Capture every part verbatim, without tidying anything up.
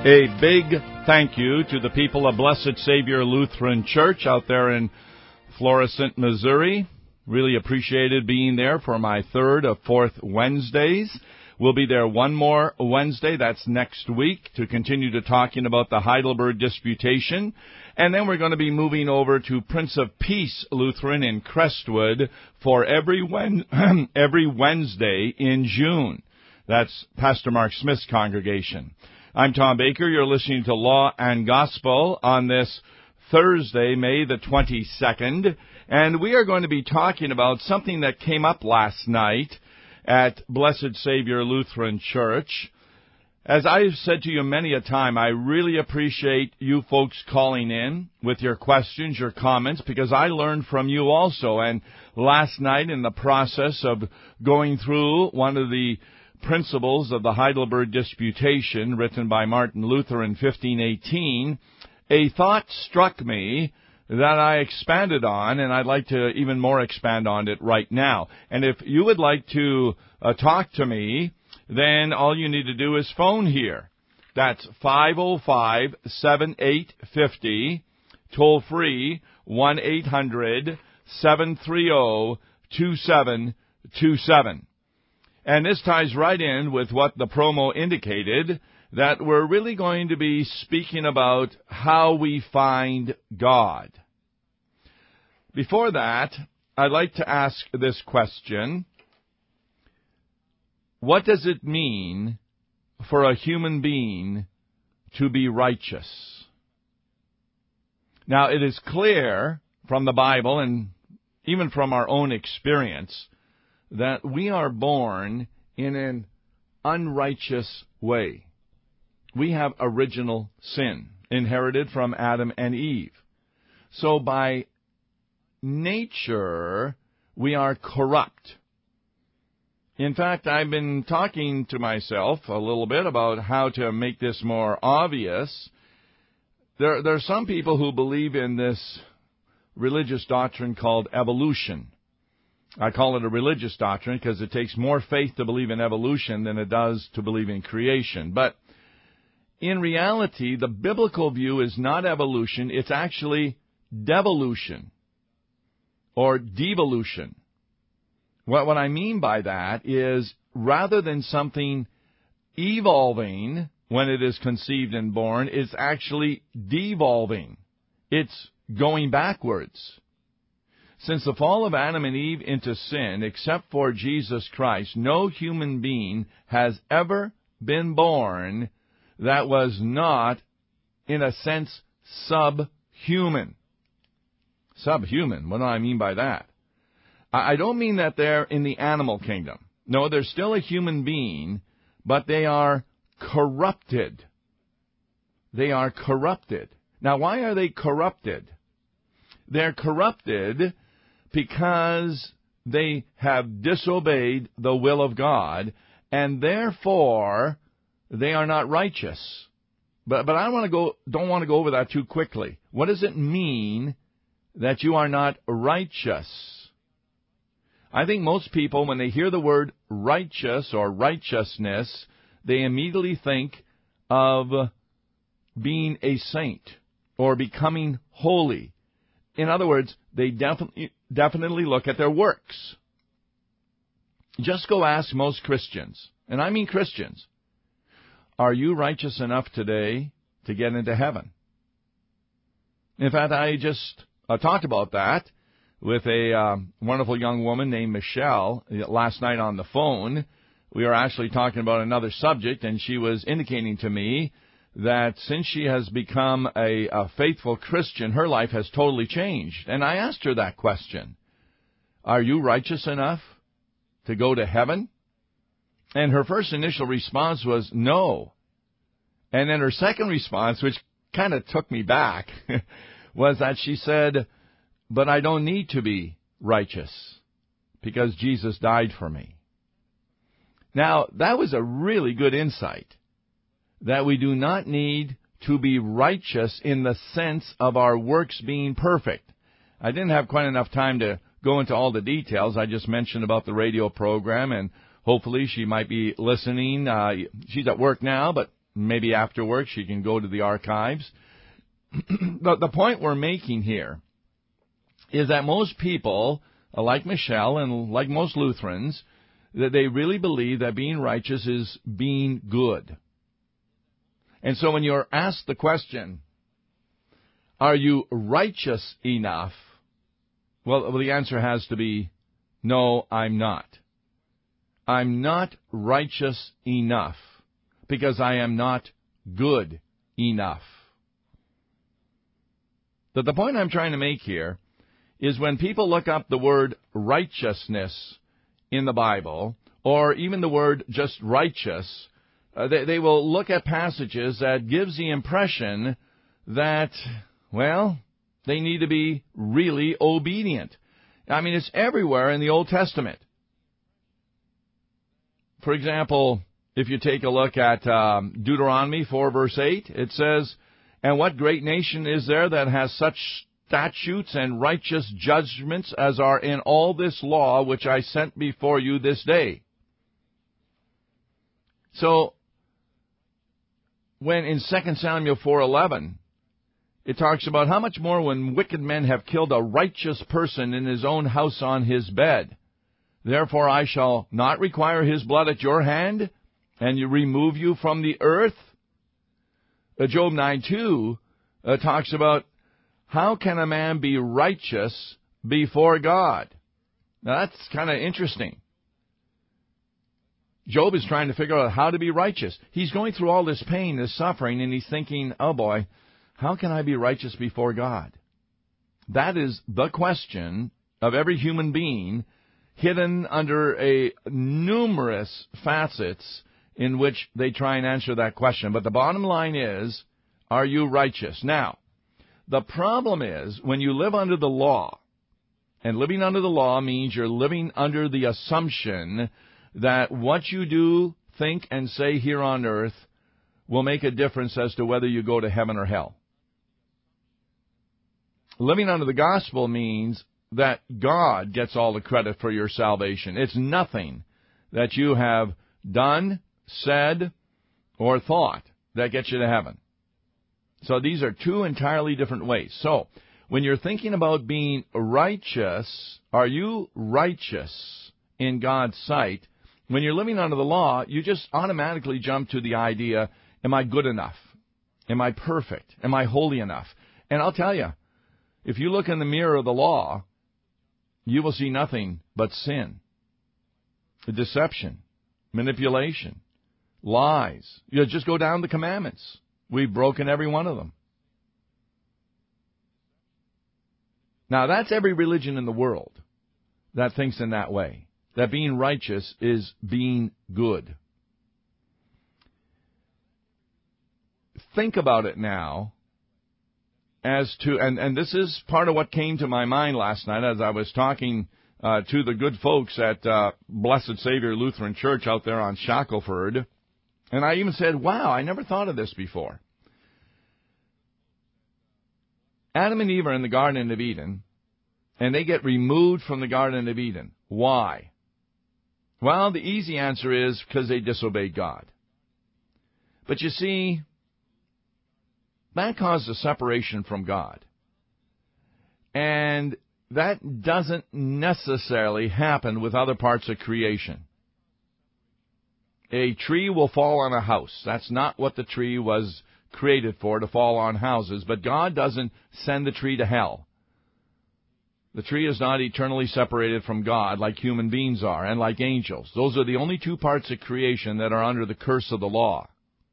A big thank you to the people of Blessed Savior Lutheran Church out there in Florissant, Missouri. Really appreciated being there for my third of fourth Wednesdays. We'll be there one more Wednesday, that's next week, to continue to talking about the Heidelberg Disputation. And then we're going to be moving over to Prince of Peace Lutheran in Crestwood for every, Wen- every Wednesday in June. That's Pastor Mark Smith's congregation. I'm Tom Baker. You're listening to Law and Gospel on this Thursday, May the twenty-second. And we are going to be talking about something that came up last night at Blessed Savior Lutheran Church. As I've said to you many a time, I really appreciate you folks calling in with your questions, your comments, because I learned from you also. And last night, in the process of going through one of the principles of the Heidelberg Disputation written by Martin Luther in fifteen eighteen, a thought struck me that I expanded on, and I'd like to even more expand on it right now. And if you would like to uh, talk to me, then all you need to do is phone here. That's five oh five, seven eight five oh, toll free, one eight hundred, seven three zero, two seven two seven. And this ties right in with what the promo indicated, that we're really going to be speaking about how we find God. Before that, I'd like to ask this question. What does it mean for a human being to be righteous? Now, it is clear from the Bible and even from our own experience that we are born in an unrighteous way. We have original sin inherited from Adam and Eve. So by nature, we are corrupt. In fact, I've been talking to myself a little bit about how to make this more obvious. There, there are some people who believe in this religious doctrine called evolution. I call it a religious doctrine because it takes more faith to believe in evolution than it does to believe in creation. But in reality, the biblical view is not evolution, it's actually devolution or devolution. What, what I mean by that is rather than something evolving when it is conceived and born, it's actually devolving. It's going backwards. Since the fall of Adam and Eve into sin, except for Jesus Christ, no human being has ever been born that was not, in a sense, subhuman. Subhuman, what do I mean by that? I don't mean that they're in the animal kingdom. No, they're still a human being, but they are corrupted. They are corrupted. Now, why are they corrupted? They're corrupted because they have disobeyed the will of God, and therefore they are not righteous. But but I don't want to go don't want to go over that too quickly. What does it mean that you are not righteous? I think most people, when they hear the word righteous or righteousness, they immediately think of being a saint or becoming holy. In other words, they definitely definitely look at their works. Just go ask most Christians, and I mean Christians, are you righteous enough today to get into heaven? In fact, I just uh, talked about that with a um, wonderful young woman named Michelle last night on the phone. We were actually talking about another subject, and she was indicating to me that since she has become a, a faithful Christian, her life has totally changed. And I asked her that question. Are you righteous enough to go to heaven? And her first initial response was no. And then her second response, which kind of took me back, was that she said, but I don't need to be righteous because Jesus died for me. Now, that was a really good insight, that we do not need to be righteous in the sense of our works being perfect. I didn't have quite enough time to go into all the details. I just mentioned about the radio program, and hopefully she might be listening. Uh, she's at work now, but maybe after work she can go to the archives. the, the point we're making here is that most people, like Michelle and like most Lutherans, that they really believe that being righteous is being good. And so when you're asked the question, are you righteous enough? Well, the answer has to be, no, I'm not. I'm not righteous enough because I am not good enough. But the point I'm trying to make here is when people look up the word righteousness in the Bible, or even the word just righteous, uh, they, they will look at passages that gives the impression that, well, they need to be really obedient. I mean, it's everywhere in the Old Testament. For example, if you take a look at um, Deuteronomy four, verse eight, it says, "And what great nation is there that has such statutes and righteous judgments as are in all this law which I sent before you this day?" So, when in Second Samuel four eleven, it talks about how much more when wicked men have killed a righteous person in his own house on his bed. Therefore I shall not require his blood at your hand, and you remove you from the earth. Uh, Job nine two uh, talks about how can a man be righteous before God? Now that's kind of interesting. Job is trying to figure out how to be righteous. He's going through all this pain, this suffering, and he's thinking, oh boy, how can I be righteous before God? That is the question of every human being, hidden under a numerous facets in which they try and answer that question. But the bottom line is, are you righteous? Now, the problem is, when you live under the law, and living under the law means you're living under the assumption that what you do, think, and say here on earth will make a difference as to whether you go to heaven or hell. Living under the gospel means that God gets all the credit for your salvation. It's nothing that you have done, said, or thought that gets you to heaven. So these are two entirely different ways. So when you're thinking about being righteous, are you righteous in God's sight? When you're living under the law, you just automatically jump to the idea, am I good enough? Am I perfect? Am I holy enough? And I'll tell you, if you look in the mirror of the law, you will see nothing but sin, deception, manipulation, lies. You just go down the commandments. We've broken every one of them. Now, that's every religion in the world that thinks in that way, that being righteous is being good. Think about it now as to, and, and this is part of what came to my mind last night as I was talking uh, to the good folks at uh, Blessed Savior Lutheran Church out there on Shackelford. And I even said, wow, I never thought of this before. Adam and Eve are in the Garden of Eden, and they get removed from the Garden of Eden. Why? Well, the easy answer is because they disobeyed God. But you see, that caused a separation from God. And that doesn't necessarily happen with other parts of creation. A tree will fall on a house. That's not what the tree was created for, to fall on houses. But God doesn't send the tree to hell. The tree is not eternally separated from God like human beings are and like angels. Those are the only two parts of creation that are under the curse of the law.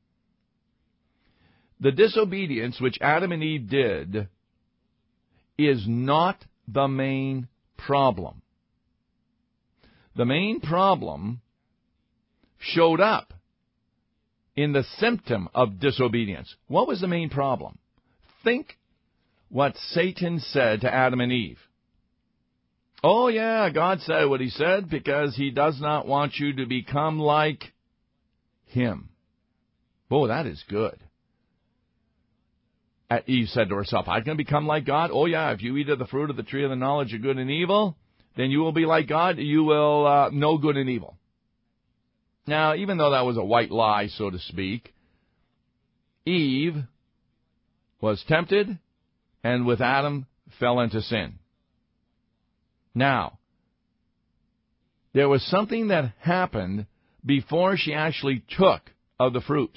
The disobedience which Adam and Eve did is not the main problem. The main problem showed up in the symptom of disobedience. What was the main problem? Think what Satan said to Adam and Eve. Oh yeah, God said what he said because he does not want you to become like him. Oh, that is good. Eve said to herself, I'm going to become like God? Oh yeah, if you eat of the fruit of the tree of the knowledge of good and evil, then you will be like God. You will uh, know good and evil. Now, even though that was a white lie, so to speak, Eve was tempted, and with Adam fell into sin. Now, there was something that happened before she actually took of the fruit.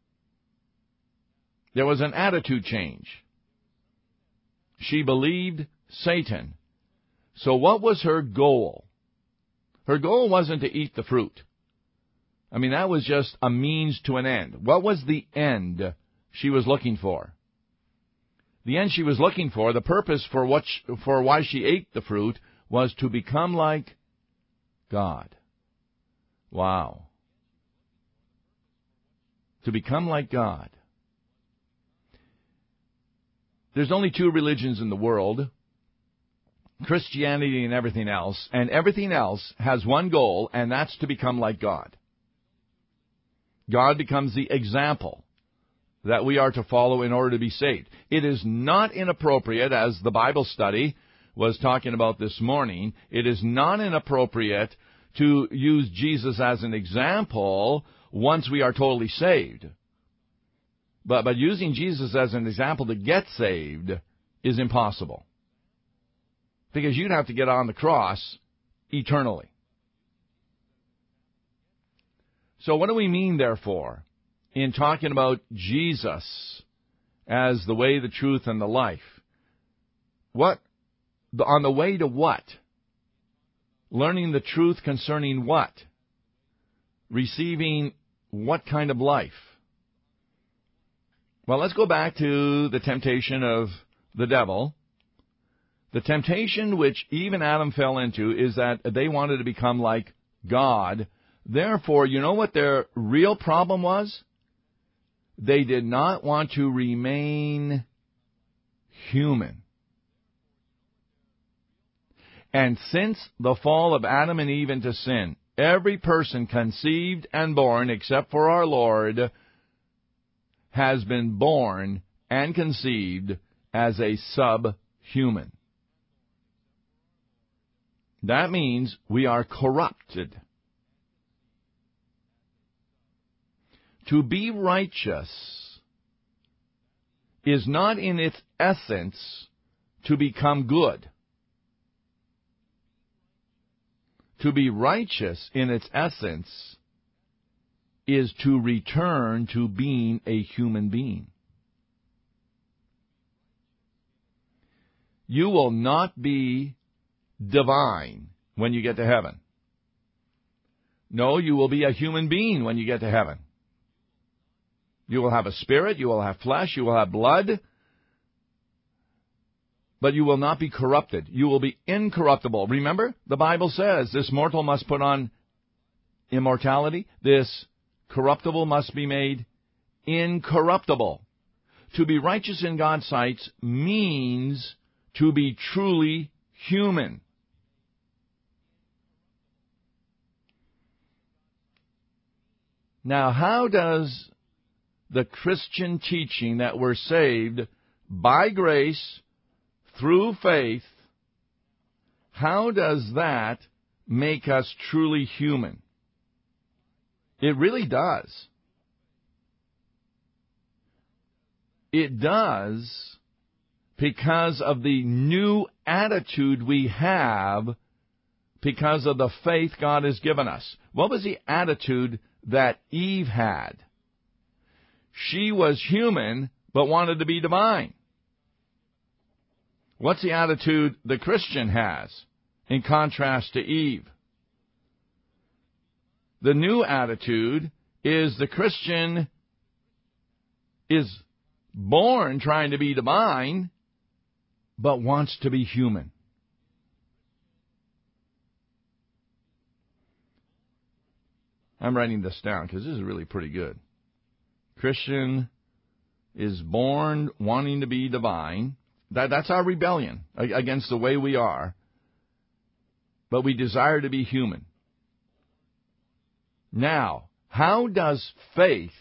There was an attitude change. She believed Satan. So what was her goal? Her goal wasn't to eat the fruit. I mean, that was just a means to an end. What was the end she was looking for? The end she was looking for, the purpose for what she, for why she ate the fruit, was to become like God. Wow. To become like God. There's only two religions in the world, Christianity and everything else, and everything else has one goal, and that's to become like God. God becomes the example that we are to follow in order to be saved. It is not inappropriate, as the Bible study was talking about this morning, it is not inappropriate to use Jesus as an example once we are totally saved. But, but using Jesus as an example to get saved is impossible. Because you'd have to get on the cross eternally. So what do we mean, therefore, in talking about Jesus as the way, the truth, and the life? What? On the way to what? Learning the truth concerning what? Receiving what kind of life? Well, let's go back to the temptation of the devil. The temptation which Eve and Adam fell into is that they wanted to become like God. Therefore, you know what their real problem was? They did not want to remain human. And since the fall of Adam and Eve into sin, every person conceived and born, except for our Lord, has been born and conceived as a subhuman. That means we are corrupted. To be righteous is not in its essence to become good. To be righteous in its essence is to return to being a human being. You will not be divine when you get to heaven. No, you will be a human being when you get to heaven. You will have a spirit, you will have flesh, you will have blood, but you will not be corrupted. You will be incorruptible. Remember, the Bible says this mortal must put on immortality. This corruptible must be made incorruptible. To be righteous in God's sight means to be truly human. Now, how does the Christian teaching that we're saved by grace through faith, how does that make us truly human? It really does. It does because of the new attitude we have because of the faith God has given us. What was the attitude that Eve had? She was human, but wanted to be divine. What's the attitude the Christian has in contrast to Eve? The new attitude is the Christian is born trying to be divine, but wants to be human. I'm writing this down because this is really pretty good. Christian is born wanting to be divine. That, that's our rebellion against the way we are. But we desire to be human. Now, how does faith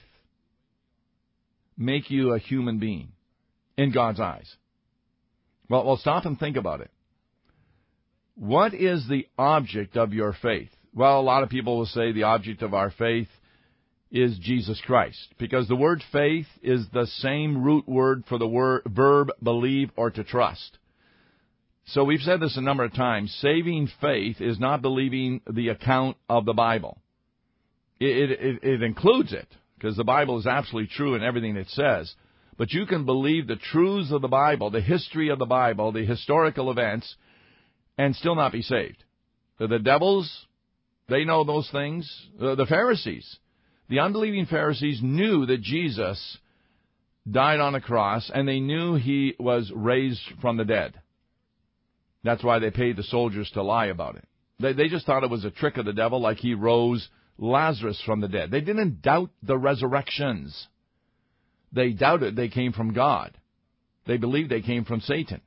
make you a human being in God's eyes? Well, well, stop and think about it. What is the object of your faith? Well, a lot of people will say the object of our faith is Jesus Christ, because the word faith is the same root word for the word, verb believe or to trust. So we've said this a number of times. Saving faith is not believing the account of the Bible. It, it, it includes it, because the Bible is absolutely true in everything it says. But you can believe the truths of the Bible, the history of the Bible, the historical events, and still not be saved. The, the devils, they know those things. The, the Pharisees, the unbelieving Pharisees knew that Jesus died on a cross, and they knew he was raised from the dead. That's why they paid the soldiers to lie about it. They, they just thought it was a trick of the devil, like he rose Lazarus from the dead. They didn't doubt the resurrections. They doubted they came from God. They believed they came from Satan.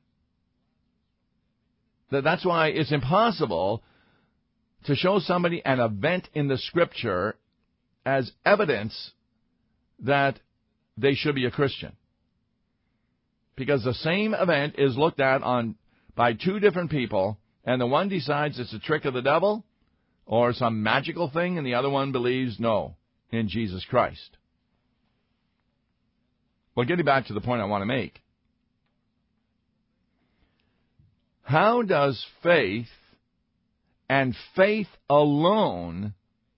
That's why it's impossible to show somebody an event in the Scripture as evidence that they should be a Christian. Because the same event is looked at on by two different people, and the one decides it's a trick of the devil or some magical thing, and the other one believes, no, in Jesus Christ. Well, getting back to the point I want to make. How does faith and faith alone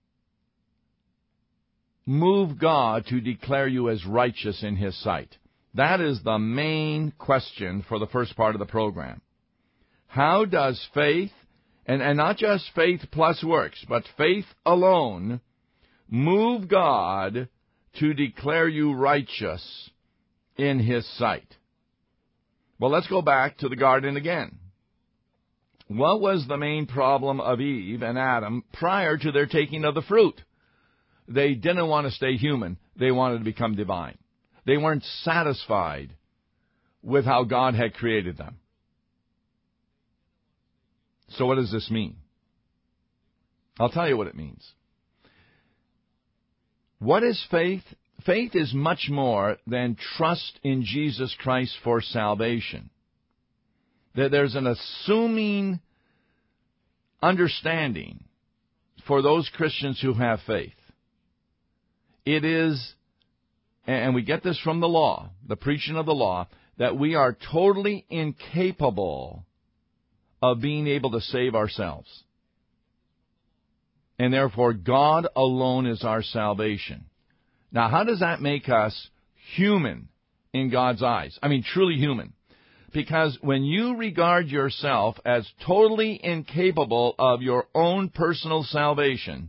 move God to declare you as righteous in His sight? That is the main question for the first part of the program. How does faith, and, and not just faith plus works, but faith alone, move God to declare you righteous in His sight? Well, let's go back to the garden again. What was the main problem of Eve and Adam prior to their taking of the fruit? They didn't want to stay human. They wanted to become divine. They weren't satisfied with how God had created them. So what does this mean? I'll tell you what it means. What is faith? Faith is much more than trust in Jesus Christ for salvation. There's an assuming understanding for those Christians who have faith. It is, and we get this from the law, the preaching of the law, that we are totally incapable of being able to save ourselves. And therefore, God alone is our salvation. Now, how does that make us human in God's eyes? I mean, truly human. Because when you regard yourself as totally incapable of your own personal salvation,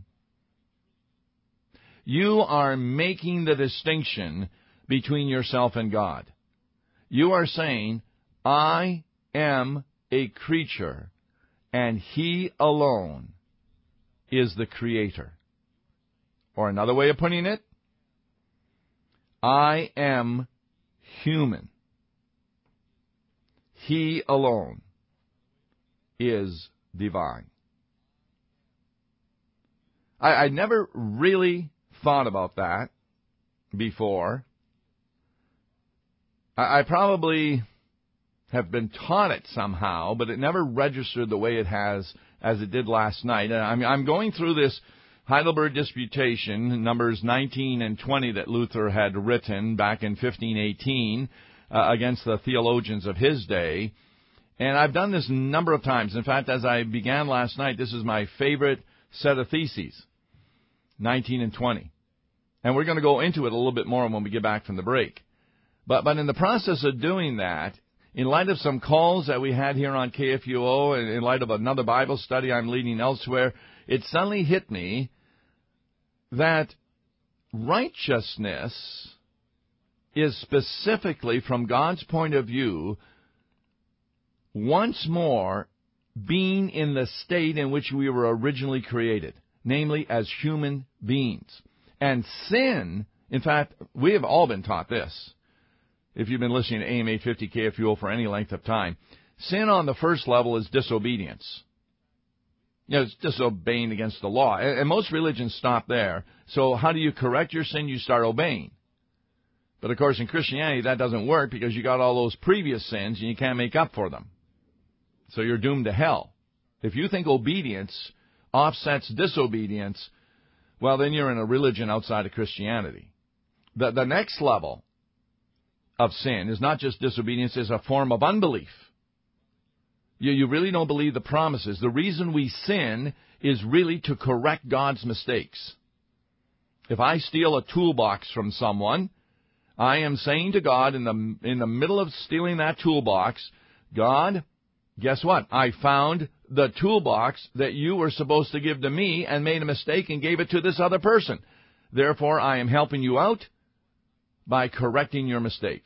you are making the distinction between yourself and God. You are saying, I am a creature, and He alone is the Creator. Or another way of putting it, I am human. He alone is divine. I, I never really thought about that before. I, I probably have been taught it somehow, but it never registered the way it has as it did last night. And I'm, I'm going through this Heidelberg Disputation, numbers nineteen and twenty, that Luther had written back in fifteen eighteen uh, against the theologians of his day. And I've done this a number of times. In fact, as I began last night, this is my favorite set of theses, nineteen and twenty. And we're going to go into it a little bit more when we get back from the break. But, but in the process of doing that, in light of some calls that we had here on K F U O, and in light of another Bible study I'm leading elsewhere, it suddenly hit me that righteousness is specifically, from God's point of view, once more being in the state in which we were originally created, namely as human beings. And sin, in fact, we have all been taught this. If you've been listening to A M eight fifty K F U O for any length of time, sin on the first level is disobedience. You know, it's disobeying against the law. And most religions stop there. So how do you correct your sin? You start obeying. But, of course, in Christianity, that doesn't work because you got all those previous sins and you can't make up for them. So you're doomed to hell. If you think obedience offsets disobedience, well, then you're in a religion outside of Christianity. The, the next level of sin is not just disobedience, it's a form of unbelief. You, you really don't believe the promises. The reason we sin is really to correct God's mistakes. If I steal a toolbox from someone, I am saying to God in the in the middle of stealing that toolbox, God, guess what? I found the toolbox that you were supposed to give to me and made a mistake and gave it to this other person. Therefore, I am helping you out by correcting your mistake.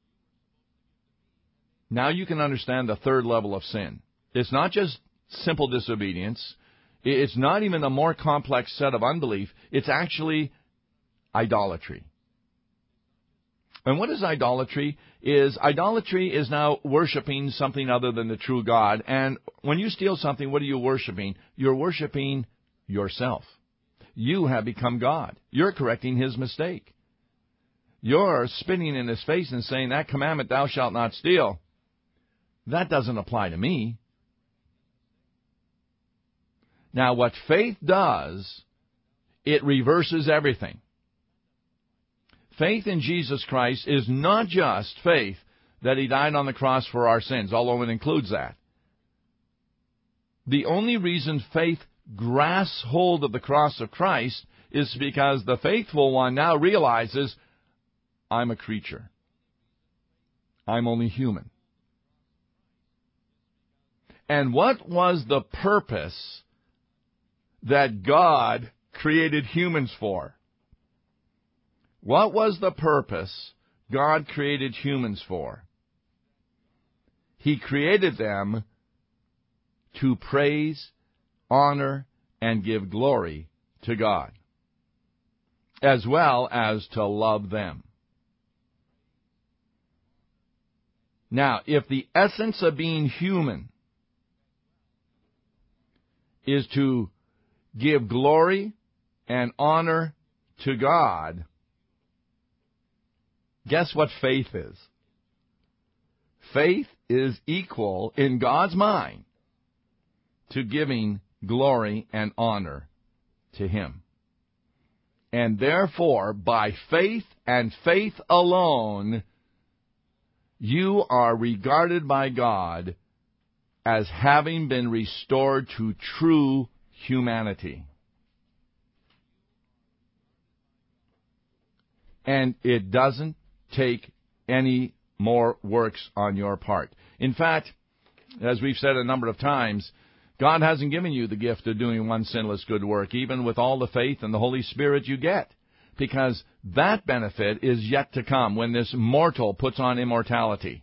Now you can understand the third level of sin. It's not just simple disobedience. It's not even a more complex set of unbelief. It's actually idolatry. And what is idolatry? Is idolatry is now worshiping something other than the true God. And when you steal something, what are you worshiping? You're worshiping yourself. You have become God. You're correcting his mistake. You're spitting in his face and saying, that commandment, thou shalt not steal, that doesn't apply to me. Now, what faith does, it reverses everything. Faith in Jesus Christ is not just faith that he died on the cross for our sins, although it includes that. The only reason faith grasps hold of the cross of Christ is because the faithful one now realizes, I'm a creature. I'm only human. And what was the purpose that God created humans for? What was the purpose God created humans for? He created them to praise, honor, and give glory to God, as well as to love them. Now, if the essence of being human is to give glory and honor to God, guess what faith is? Faith is equal in God's mind to giving glory and honor to him. And therefore, by faith and faith alone, you are regarded by God as having been restored to true humanity. And it doesn't take any more works on your part. In fact, as we've said a number of times, God hasn't given you the gift of doing one sinless good work, even with all the faith and the Holy Spirit you get, because that benefit is yet to come when this mortal puts on immortality.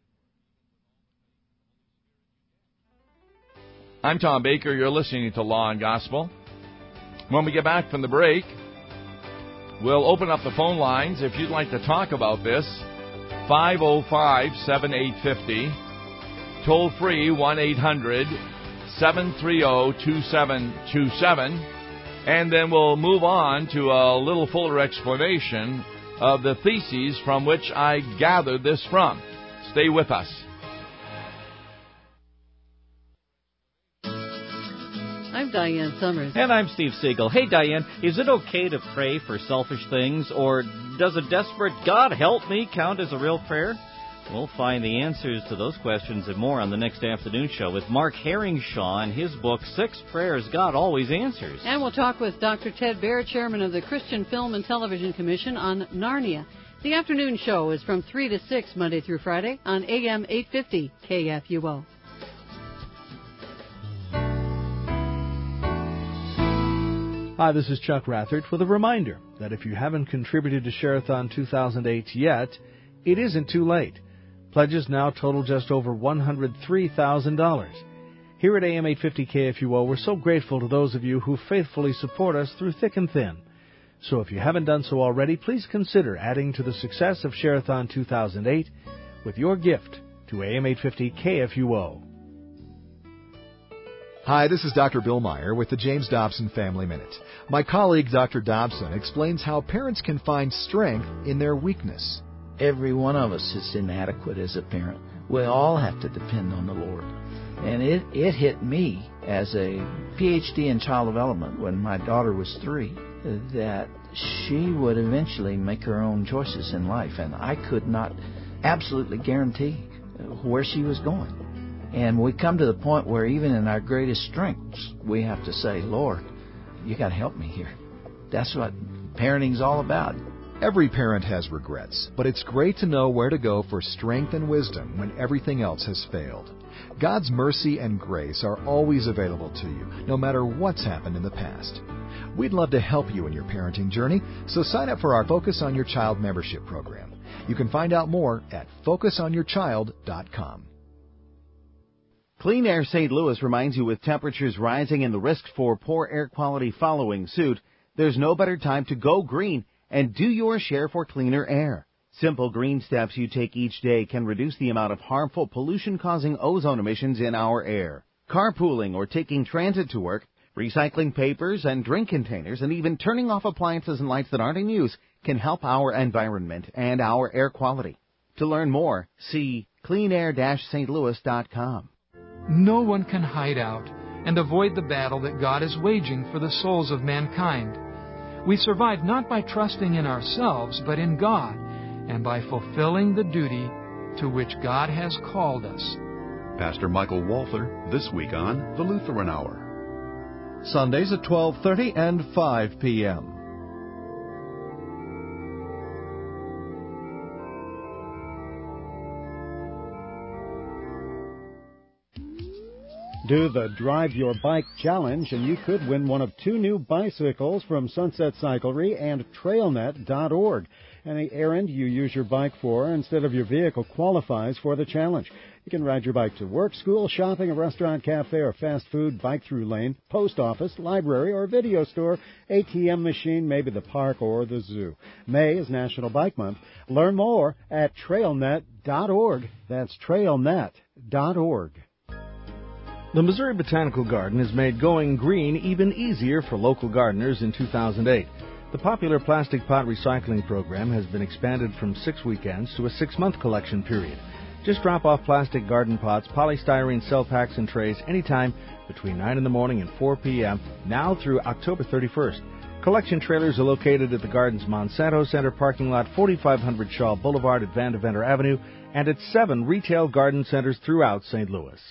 I'm Tom Baker. You're listening to Law and Gospel. When we get back from the break, we'll open up the phone lines. If you'd like to talk about this, five oh five, seven eight five oh, toll free one eight hundred, seven three zero, two seven two seven, and then we'll move on to a little fuller explanation of the theses from which I gathered this from. Stay with us. I'm Diane Summers. And I'm Steve Siegel. Hey, Diane, is it okay to pray for selfish things, or does a desperate God help me count as a real prayer? We'll find the answers to those questions and more on the next afternoon show with Mark Herringshaw and his book, Six Prayers God Always Answers. And we'll talk with Doctor Ted Baer, chairman of the Christian Film and Television Commission, on Narnia. The afternoon show is from three to six, Monday through Friday, on A M eight fifty K F U O. Hi, this is Chuck Rathert with a reminder that if you haven't contributed to Share-a-thon two thousand eight yet, it isn't too late. Pledges now total just over one hundred three thousand dollars. Here at A M eight fifty K F U O, we're so grateful to those of you who faithfully support us through thick and thin. So if you haven't done so already, please consider adding to the success of Share-a-thon two thousand eight with your gift to A M eight fifty K F U O. Hi, this is Doctor Bill Meyer with the James Dobson Family Minute. My colleague, Doctor Dobson, explains how parents can find strength in their weakness. Every one of us is inadequate as a parent. We all have to depend on the Lord. And it, it hit me as a P H D in child development when my daughter was three. that she would eventually make her own choices in life, and I could not absolutely guarantee where she was going. And we come to the point where even in our greatest strengths, we have to say, Lord, you got to help me here. That's what parenting's all about. Every parent has regrets, but it's great to know where to go for strength and wisdom when everything else has failed. God's mercy and grace are always available to you, no matter what's happened in the past. We'd love to help you in your parenting journey, so sign up for our Focus on Your Child membership program. You can find out more at focus on your child dot com. Clean Air Saint Louis reminds you, with temperatures rising and the risk for poor air quality following suit, there's no better time to go green and do your share for cleaner air. Simple green steps you take each day can reduce the amount of harmful pollution-causing ozone emissions in our air. Carpooling or taking transit to work, recycling papers and drink containers, and even turning off appliances and lights that aren't in use can help our environment and our air quality. To learn more, see clean air dash st louis dot com. No one can hide out and avoid the battle that God is waging for the souls of mankind. We survive not by trusting in ourselves, but in God, and by fulfilling the duty to which God has called us. Pastor Michael Walther, this week on the Lutheran Hour. Sundays at twelve thirty and five p.m. Do the Drive Your Bike Challenge, and you could win one of two new bicycles from Sunset Cyclery and trail net dot org. Any errand you use your bike for instead of your vehicle qualifies for the challenge. You can ride your bike to work, school, shopping, a restaurant, cafe, or fast food, bike through lane, post office, library, or video store, A T M machine, maybe the park or the zoo. May is National Bike Month. Learn more at trail net dot org. That's trail net dot org. The Missouri Botanical Garden has made going green even easier for local gardeners in two thousand eight. The popular plastic pot recycling program has been expanded from six weekends to a six-month collection period. Just drop off plastic garden pots, polystyrene cell packs, and trays anytime between nine in the morning and four p.m. now through October thirty-first. Collection trailers are located at the Garden's Monsanto Center parking lot, forty-five hundred Shaw Boulevard at Vandeventer Avenue, and at seven retail garden centers throughout Saint Louis.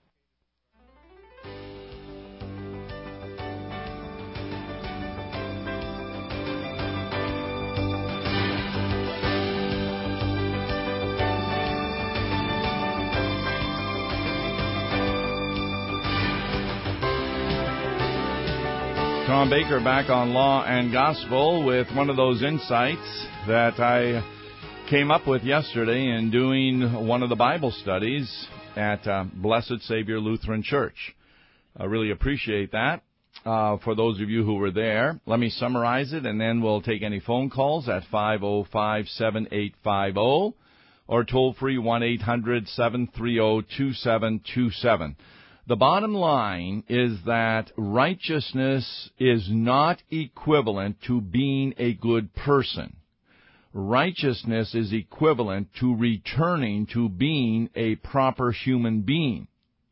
Tom Baker back on Law and Gospel with one of those insights that I came up with yesterday in doing one of the Bible studies at uh, Blessed Savior Lutheran Church. I really appreciate that. Uh, for those of you who were there, let me summarize it, and then we'll take any phone calls at five oh five, seven eight five oh or toll-free one eight hundred, seven three oh, two seven two seven. The bottom line is that righteousness is not equivalent to being a good person. Righteousness is equivalent to returning to being a proper human being.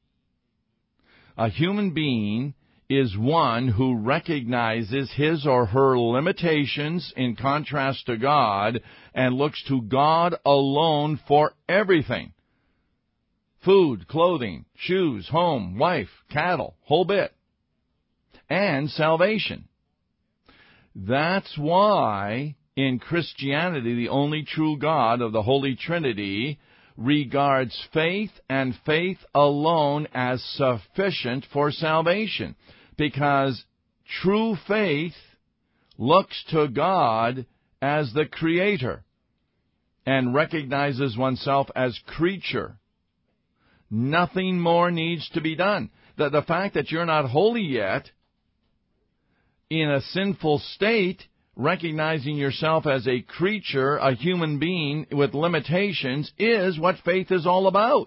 A human being is one who recognizes his or her limitations in contrast to God and looks to God alone for everything. Food, clothing, shoes, home, wife, cattle, whole bit. And salvation. That's why in Christianity the only true God of the Holy Trinity regards faith and faith alone as sufficient for salvation. Because true faith looks to God as the Creator and recognizes oneself as creature. Nothing more needs to be done. The, the fact that you're not holy yet, in a sinful state, recognizing yourself as a creature, a human being with limitations, is what faith is all about.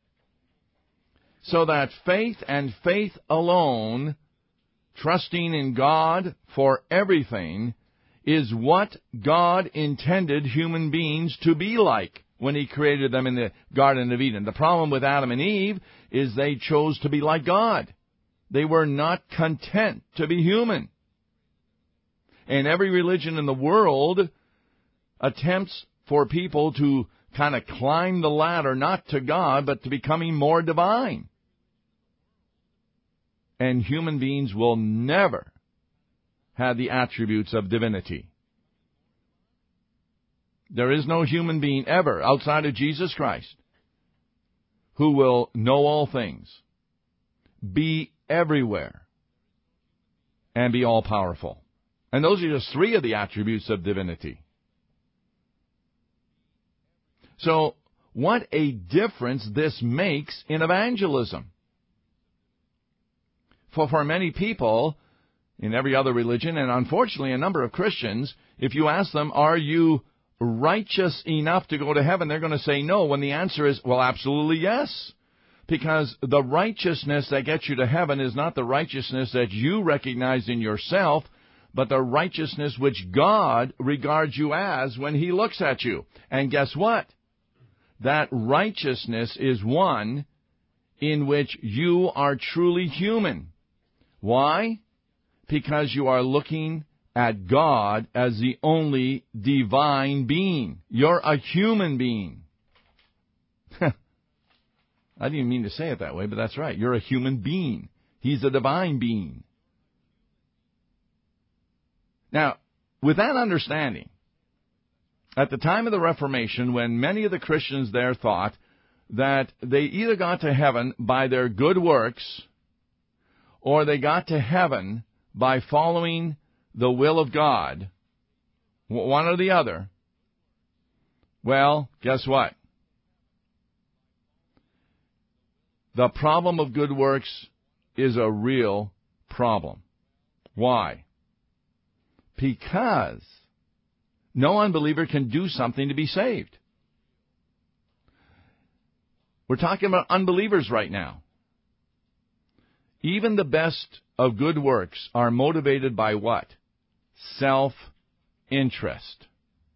So that faith and faith alone, trusting in God for everything, is what God intended human beings to be like when He created them in the Garden of Eden. The problem with Adam and Eve is they chose to be like God. They were not content to be human. And every religion in the world attempts for people to kind of climb the ladder, not to God, but to becoming more divine. And human beings will never have the attributes of divinity. There is no human being ever outside of Jesus Christ who will know all things, be everywhere, and be all-powerful. And those are just three of the attributes of divinity. So, what a difference this makes in evangelism. For, for many people in every other religion, and unfortunately a number of Christians, if you ask them, are you righteous enough to go to heaven, they're going to say no, when the answer is, well, absolutely yes. Because the righteousness that gets you to heaven is not the righteousness that you recognize in yourself, but the righteousness which God regards you as when He looks at you. And guess what? That righteousness is one in which you are truly human. Why? Because you are looking at God as the only divine being. You're a human being. I didn't mean to say it that way, but that's right. You're a human being. He's a divine being. Now, with that understanding, at the time of the Reformation, when many of the Christians there thought that they either got to heaven by their good works or they got to heaven by following the will of God, one or the other, well, guess what? The problem of good works is a real problem. Why? Because no unbeliever can do something to be saved. We're talking about unbelievers right now. Even the best of good works are motivated by what? Self-interest.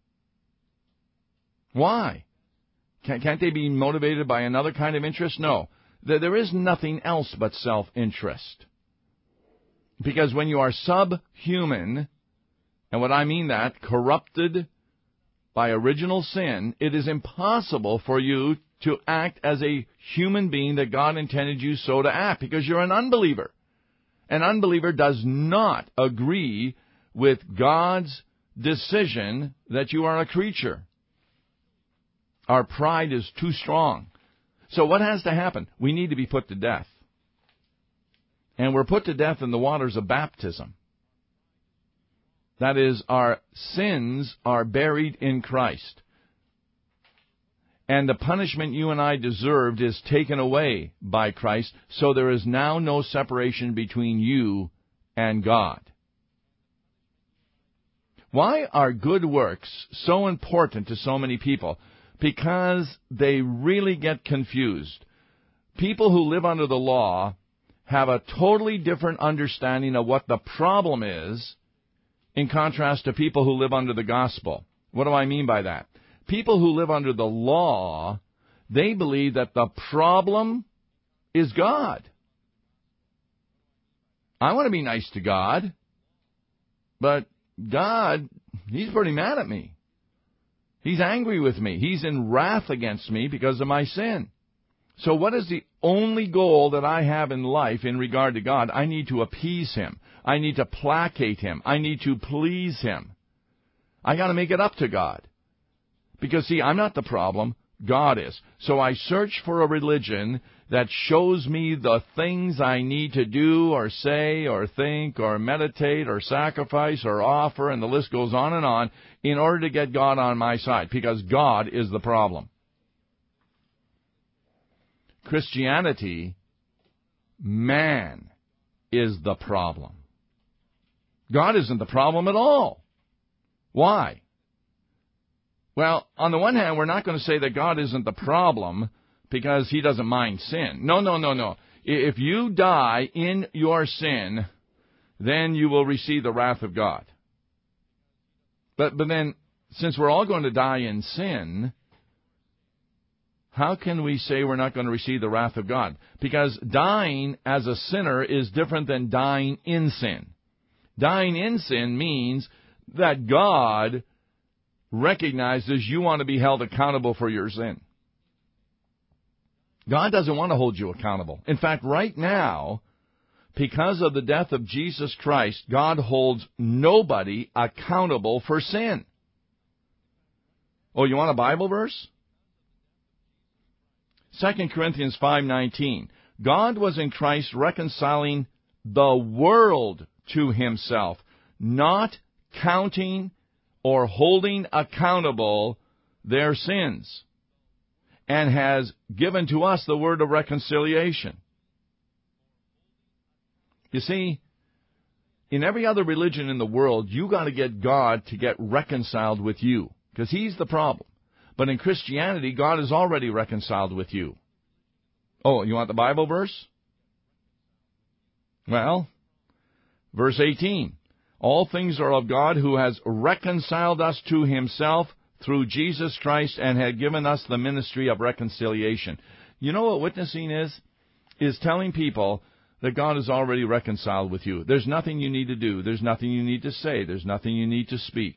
Why? Can't they be motivated by another kind of interest? No. There is nothing else but self-interest. Because when you are subhuman, and what I mean that, corrupted by original sin, it is impossible for you to act as a human being that God intended you so to act, because you're an unbeliever. An unbeliever does not agree with God's decision that you are a creature. Our pride is too strong. So what has to happen? We need to be put to death. And we're put to death in the waters of baptism. That is, our sins are buried in Christ. And the punishment you and I deserved is taken away by Christ, so there is now no separation between you and God. Why are good works so important to so many people? Because they really get confused. People who live under the law have a totally different understanding of what the problem is, in contrast to people who live under the gospel. What do I mean by that? People who live under the law, they believe that the problem is God. I want to be nice to God, but God, He's pretty mad at me. He's angry with me. He's in wrath against me because of my sin. So what is the only goal that I have in life in regard to God? I need to appease Him. I need to placate Him. I need to please Him. I got to make it up to God. Because, see, I'm not the problem. God is. So I search for a religion that shows me the things I need to do or say or think or meditate or sacrifice or offer, and the list goes on and on, in order to get God on my side, because God is the problem. Christianity, man, is the problem. God isn't the problem at all. Why? Well, on the one hand, we're not going to say that God isn't the problem because He doesn't mind sin. No, no, no, no. If you die in your sin, then you will receive the wrath of God. But, but then, since we're all going to die in sin, how can we say we're not going to receive the wrath of God? Because dying as a sinner is different than dying in sin. Dying in sin means that God recognizes you want to be held accountable for your sin. God doesn't want to hold you accountable. In fact, right now, because of the death of Jesus Christ, God holds nobody accountable for sin. Oh, you want a Bible verse? Second Corinthians five nineteen. God was in Christ reconciling the world to himself, not counting or holding accountable their sins, and has given to us the word of reconciliation. You see, in every other religion in the world, you got to get God to get reconciled with you, because he's the problem. But in Christianity, God is already reconciled with you. Oh, you want the Bible verse? Well, verse eighteen. All things are of God, who has reconciled us to himself through Jesus Christ and had given us the ministry of reconciliation. You know what witnessing is? Is telling people that God is already reconciled with you. There's nothing you need to do. There's nothing you need to say. There's nothing you need to speak.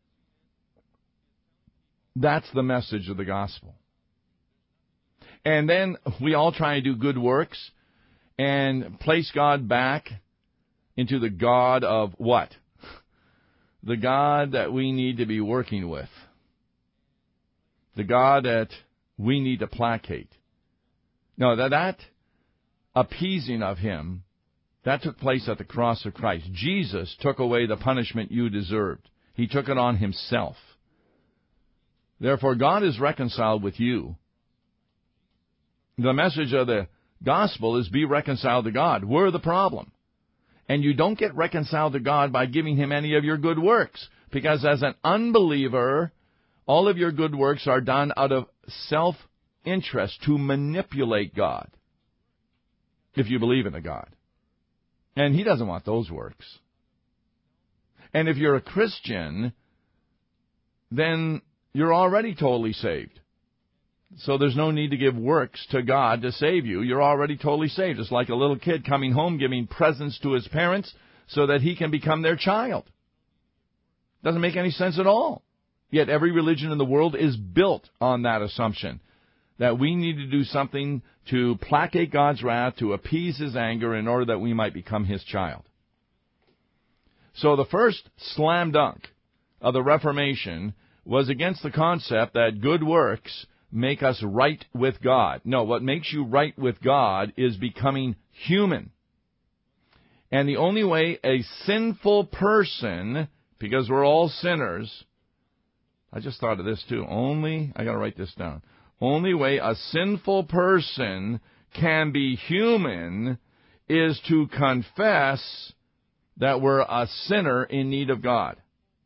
That's the message of the gospel. And then we all try and do good works and place God back into the God of what? The God that we need to be working with. The God that we need to placate. No, that, that appeasing of him, that took place at the cross of Christ. Jesus took away the punishment you deserved. He took it on himself. Therefore, God is reconciled with you. The message of the gospel is be reconciled to God. We're the problem. And you don't get reconciled to God by giving him any of your good works. Because as an unbeliever, all of your good works are done out of self-interest to manipulate God. If you believe in a God. And he doesn't want those works. And if you're a Christian, then you're already totally saved. So there's no need to give works to God to save you. You're already totally saved. It's like a little kid coming home giving presents to his parents so that he can become their child. Doesn't make any sense at all. Yet every religion in the world is built on that assumption, that we need to do something to placate God's wrath, to appease his anger in order that we might become his child. So the first slam dunk of the Reformation was against the concept that good works make us right with God. No, what makes you right with God is becoming human. And the only way a sinful person, because we're all sinners, I just thought of this too, only, I got to write this down, only way a sinful person can be human is to confess that we're a sinner in need of God.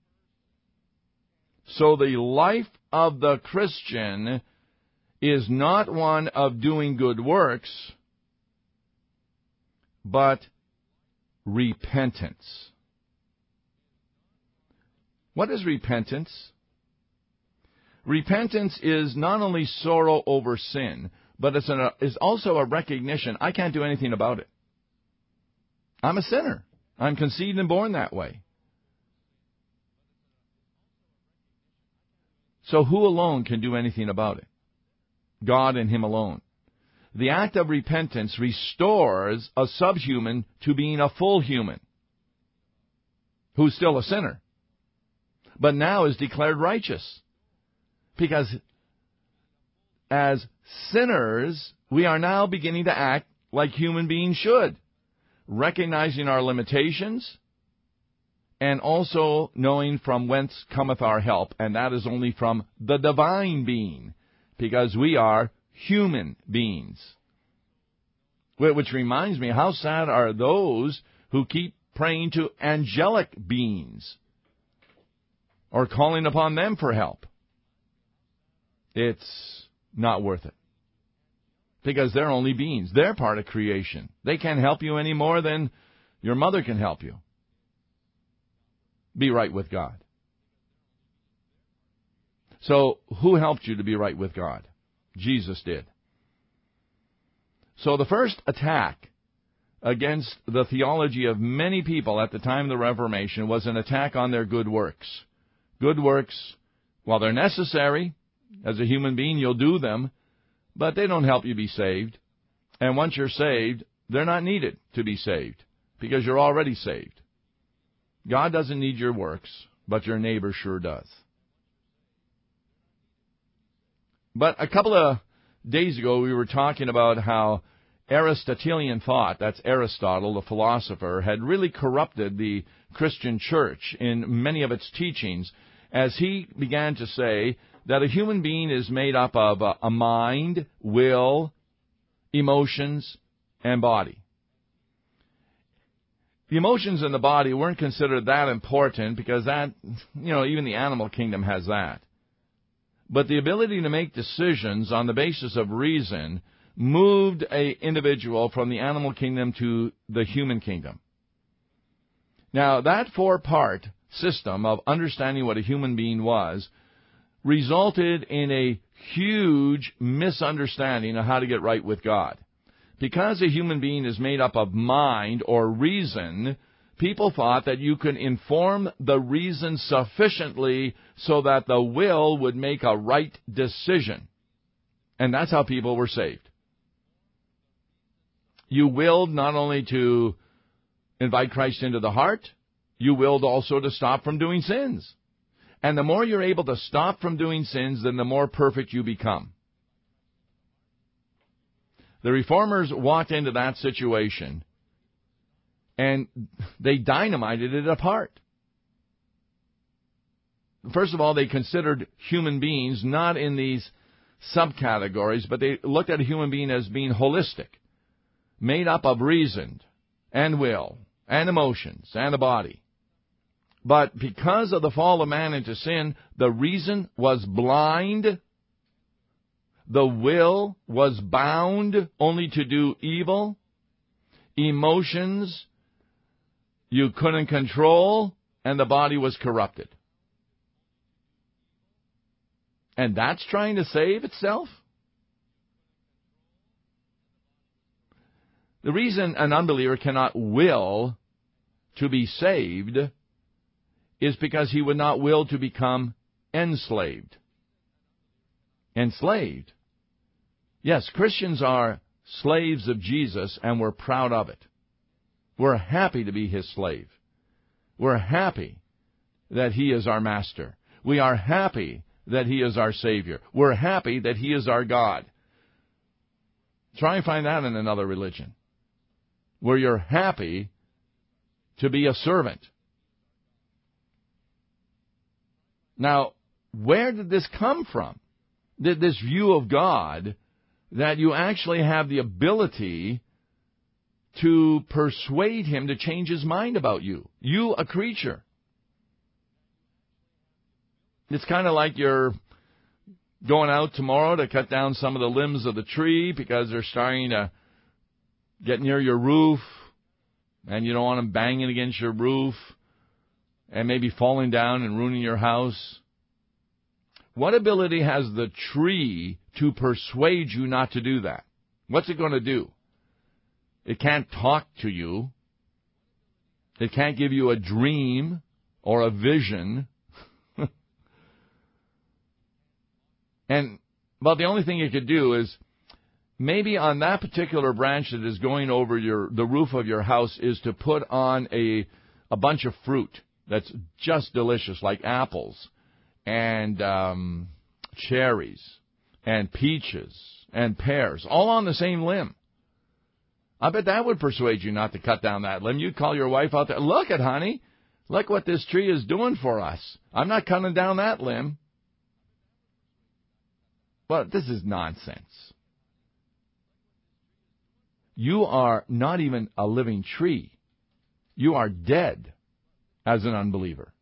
So the life of the Christian is not one of doing good works, but repentance. What is repentance? Repentance is not only sorrow over sin, but it's, an, it's also a recognition, I can't do anything about it. I'm a sinner. I'm conceived and born that way. So who alone can do anything about it? God and him alone. The act of repentance restores a subhuman to being a full human, who's still a sinner, but now is declared righteous. Because as sinners, we are now beginning to act like human beings should, recognizing our limitations and also knowing from whence cometh our help, and that is only from the divine being, because we are human beings. Which reminds me, how sad are those who keep praying to angelic beings or calling upon them for help. It's not worth it. Because they're only beings. They're part of creation. They can't help you any more than your mother can help you. Be right with God. So, who helped you to be right with God? Jesus did. So the first attack against the theology of many people at the time of the Reformation was an attack on their good works. Good works, while they're necessary, as a human being, you'll do them, but they don't help you be saved. And once you're saved, they're not needed to be saved, because you're already saved. God doesn't need your works, but your neighbor sure does. But a couple of days ago, we were talking about how Aristotelian thought, that's Aristotle, the philosopher, had really corrupted the Christian church in many of its teachings, as he began to say that a human being is made up of a, a mind, will, emotions, and body. The emotions in the body weren't considered that important because that, you know, even the animal kingdom has that. But the ability to make decisions on the basis of reason moved an individual from the animal kingdom to the human kingdom. Now, that four-part system of understanding what a human being was resulted in a huge misunderstanding of how to get right with God. Because a human being is made up of mind or reason, people thought that you could inform the reason sufficiently so that the will would make a right decision. And that's how people were saved. You willed not only to invite Christ into the heart, you willed also to stop from doing sins. And the more you're able to stop from doing sins, then the more perfect you become. The Reformers walked into that situation, and they dynamited it apart. First of all, they considered human beings not in these subcategories, but they looked at a human being as being holistic, made up of reason and will and emotions and a body. But because of the fall of man into sin, the reason was blind. The will was bound only to do evil. Emotions you couldn't control, and the body was corrupted. And that's trying to save itself? The reason an unbeliever cannot will to be saved is because he would not will to become enslaved. Enslaved. Yes, Christians are slaves of Jesus, and we're proud of it. We're happy to be his slave. We're happy that he is our master. We are happy that he is our Savior. We're happy that he is our God. Try and find that in another religion, where you're happy to be a servant. Now, where did this come from? This view of God that you actually have the ability to persuade him to change his mind about you. You, a creature. It's kind of like you're going out tomorrow to cut down some of the limbs of the tree because they're starting to get near your roof, and you don't want them banging against your roof and maybe falling down and ruining your house. What ability has the tree to persuade you not to do that? What's it going to do? It can't talk to you. It can't give you a dream or a vision. And, well, the only thing it could do is maybe on that particular branch that is going over your the roof of your house is to put on a a bunch of fruit that's just delicious, like apples and um, cherries and peaches and pears, all on the same limb. I bet that would persuade you not to cut down that limb. You'd call your wife out there, look it, honey, look what this tree is doing for us. I'm not cutting down that limb. Well, this is nonsense. You are not even a living tree. You are dead as an unbeliever.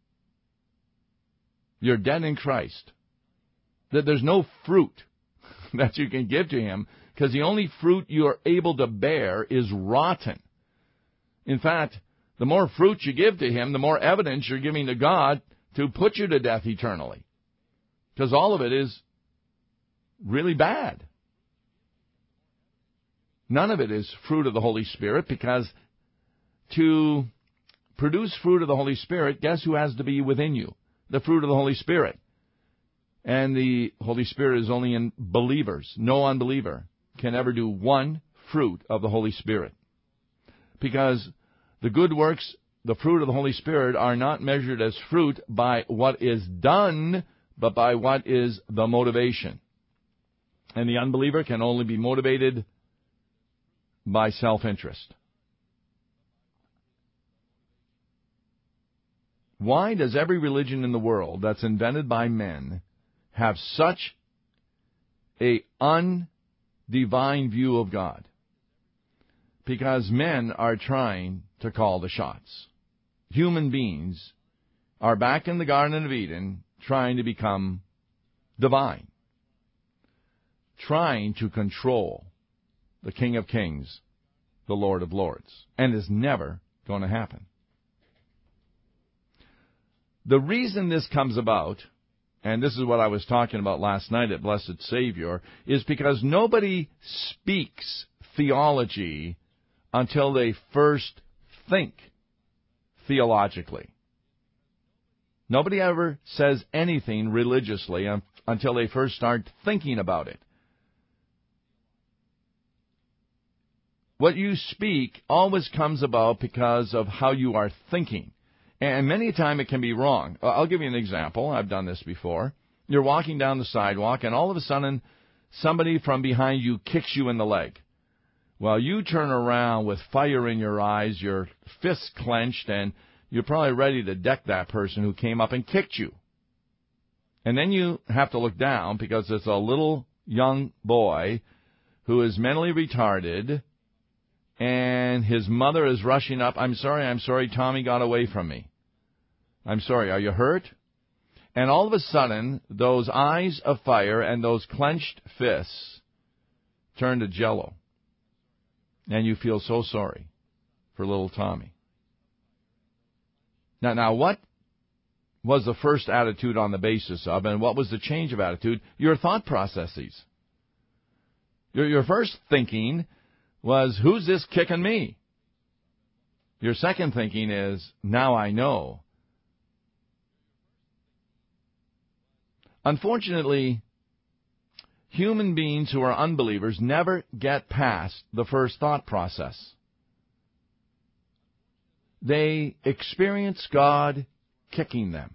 You're dead in Christ. That there's no fruit that you can give to him, because the only fruit you are able to bear is rotten. In fact, the more fruit you give to him, the more evidence you're giving to God to put you to death eternally. Because all of it is really bad. None of it is fruit of the Holy Spirit, because to produce fruit of the Holy Spirit, guess who has to be within you? The fruit of the Holy Spirit. And the Holy Spirit is only in believers. No unbeliever can ever do one fruit of the Holy Spirit. Because the good works, the fruit of the Holy Spirit, are not measured as fruit by what is done, but by what is the motivation. And the unbeliever can only be motivated by self-interest. Why does every religion in the world that's invented by men have such a undivine view of God? Because men are trying to call the shots. Human beings are back in the Garden of Eden trying to become divine, trying to control the King of Kings, the Lord of Lords, and is never going to happen. The reason this comes about, and this is what I was talking about last night at Blessed Savior, is because nobody speaks theology until they first think theologically. Nobody ever says anything religiously until they first start thinking about it. What you speak always comes about because of how you are thinking. And many a time it can be wrong. I'll give you an example. I've done this before. You're walking down the sidewalk, and all of a sudden, somebody from behind you kicks you in the leg. Well, you turn around with fire in your eyes, your fists clenched, and you're probably ready to deck that person who came up and kicked you. And then you have to look down because it's a little young boy who is mentally retarded, and his mother is rushing up. I'm sorry, I'm sorry, Tommy got away from me. I'm sorry, are you hurt? And all of a sudden, those eyes of fire and those clenched fists turn to jello. And you feel so sorry for little Tommy. Now, now, what was the first attitude on the basis of, and what was the change of attitude? Your thought processes. Your, your first thinking was, who's this kicking me? Your second thinking is, now I know. Unfortunately, human beings who are unbelievers never get past the first thought process. They experience God kicking them.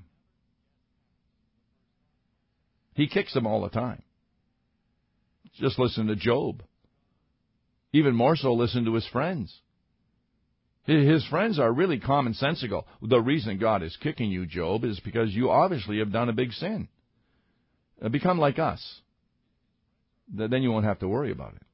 He kicks them all the time. Just listen to Job. Even more so, listen to his friends. His friends are really commonsensical. The reason God is kicking you, Job, is because you obviously have done a big sin. Become like us. Then you won't have to worry about it.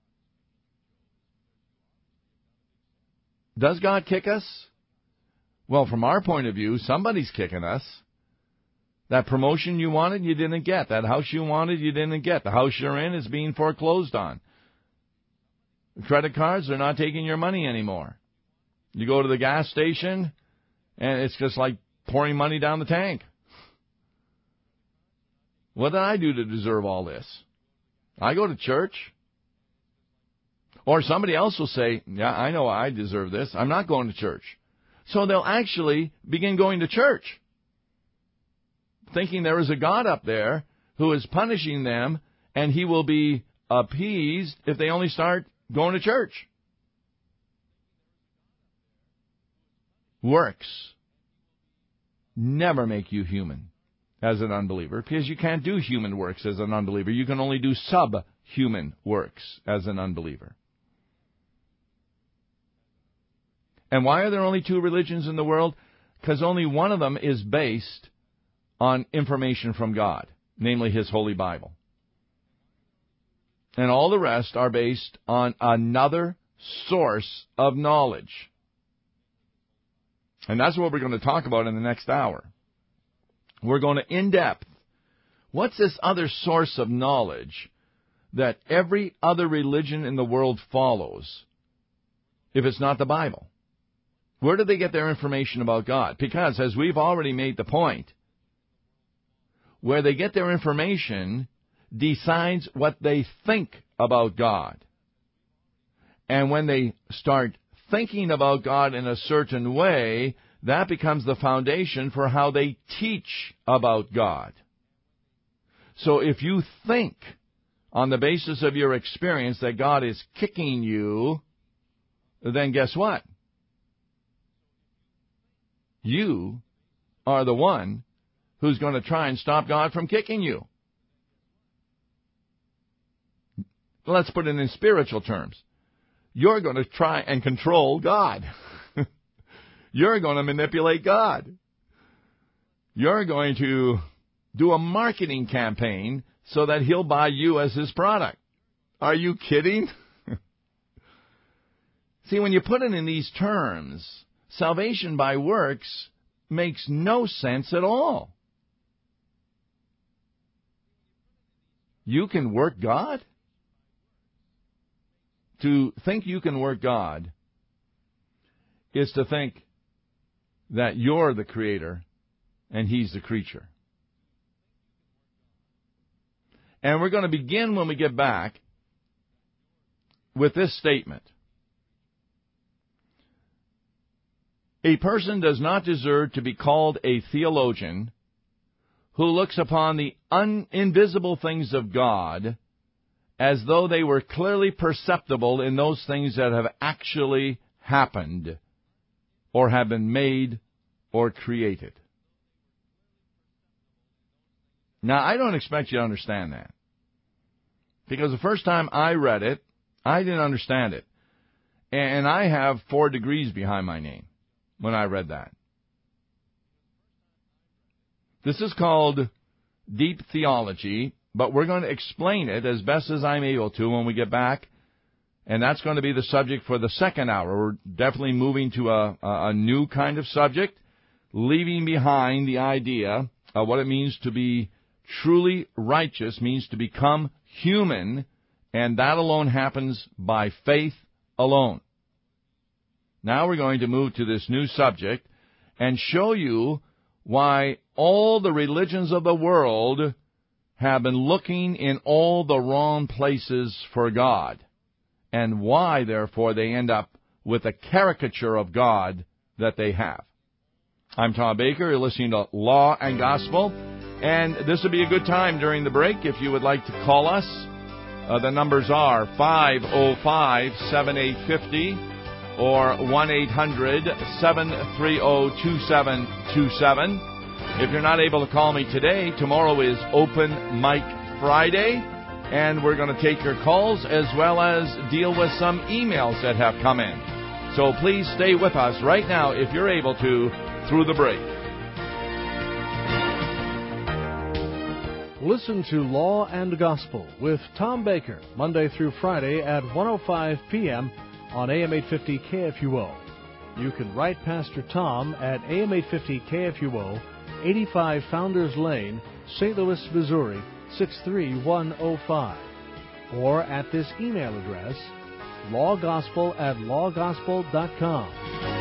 Does God kick us? Well, from our point of view, somebody's kicking us. That promotion you wanted, you didn't get. That house you wanted, you didn't get. The house you're in is being foreclosed on. Credit cards, they're not taking your money anymore. You go to the gas station, and it's just like pouring money down the tank. What did I do to deserve all this? I go to church. Or somebody else will say, yeah, I know I deserve this. I'm not going to church. So they'll actually begin going to church, thinking there is a God up there who is punishing them, and he will be appeased if they only start going to church. Works never make you human as an unbeliever, because you can't do human works as an unbeliever. You can only do subhuman works as an unbeliever. And why are there only two religions in the world? Because only one of them is based on information from God, namely His Holy Bible. And all the rest are based on another source of knowledge. And that's what we're going to talk about in the next hour. We're going to in-depth. What's this other source of knowledge that every other religion in the world follows if it's not the Bible? Where do they get their information about God? Because, as we've already made the point, where they get their information decides what they think about God. And when they start thinking about God in a certain way, that becomes the foundation for how they teach about God. So if you think on the basis of your experience that God is kicking you, then guess what? You are the one who's going to try and stop God from kicking you. Let's put it in spiritual terms. You're going to try and control God. You're going to manipulate God. You're going to do a marketing campaign so that He'll buy you as His product. Are you kidding? See, when you put it in these terms, salvation by works makes no sense at all. You can work God? To think you can work God is to think that you're the creator and He's the creature. And we're going to begin when we get back with this statement. A person does not deserve to be called a theologian who looks upon the un- invisible things of God as though they were clearly perceptible in those things that have actually happened or have been made or created. Now, I don't expect you to understand that. Because the first time I read it, I didn't understand it. And I have four degrees behind my name when I read that. This is called deep theology, but we're going to explain it as best as I'm able to when we get back. And that's going to be the subject for the second hour. We're definitely moving to a, a new kind of subject, leaving behind the idea of what it means to be truly righteous, means to become human, and that alone happens by faith alone. Now we're going to move to this new subject and show you why all the religions of the world have been looking in all the wrong places for God, and why, therefore, they end up with a caricature of God that they have. I'm Tom Baker. You're listening to Law and Gospel, and this would be a good time during the break if you would like to call us. Uh, the numbers are five oh five, seven eight five oh or one eight hundred, seven three oh, two seven two seven. If you're not able to call me today, tomorrow is Open Mic Friday, and we're going to take your calls as well as deal with some emails that have come in. So please stay with us right now, if you're able to, through the break. Listen to Law and Gospel with Tom Baker, Monday through Friday at one oh five p.m. on A M eight fifty K F U O. You can write Pastor Tom at A M eight fifty K F U O, eighty-five Founders Lane, Saint Louis, Missouri, six three one oh five. Or at this email address, lawgospel at lawgospel dot com.